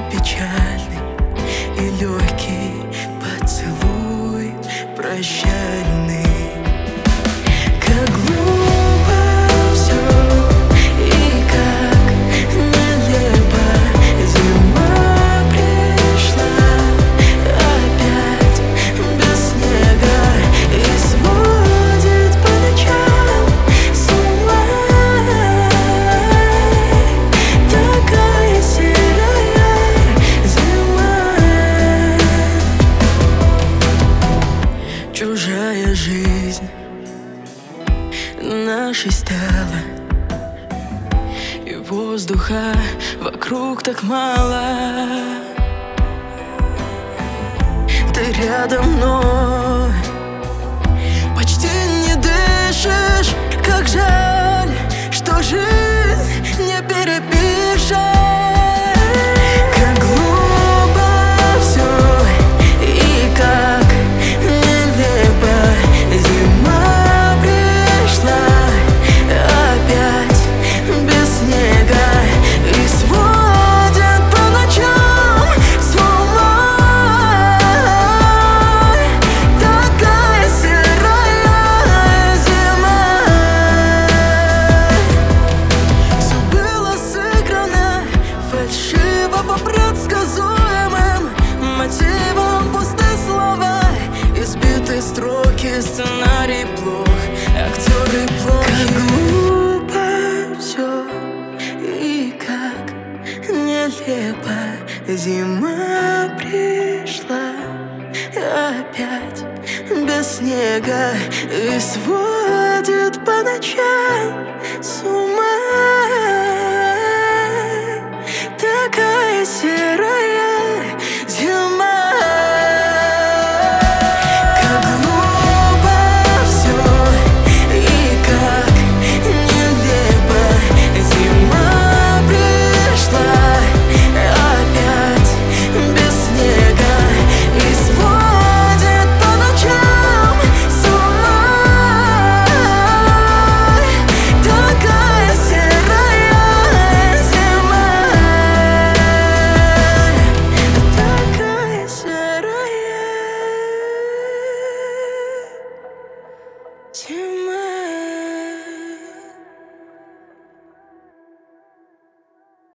печальный и легкий поцелуй прощальный. Как глупо все и как нелепо. Зима пришла опять без снега и сводит по ночам с ума. Такая серая зима. Чужая жизнь нашей стала, и воздуха вокруг так мало. Ты рядом, но почти не дышишь. Как жаль, что жизнь не перепишешь. Как глупо все и как нелепо. Зима пришла опять без снега и сводит по ночам с ума. Такая серая зима. Все было сыграно фальшиво по предсказуемым мотивам. Пустые слова, избитые строки, сценарий плох, актеры плохи. Как глупо все и как нелепо. Зима пришла опять без снега и сводит по ночам с ума.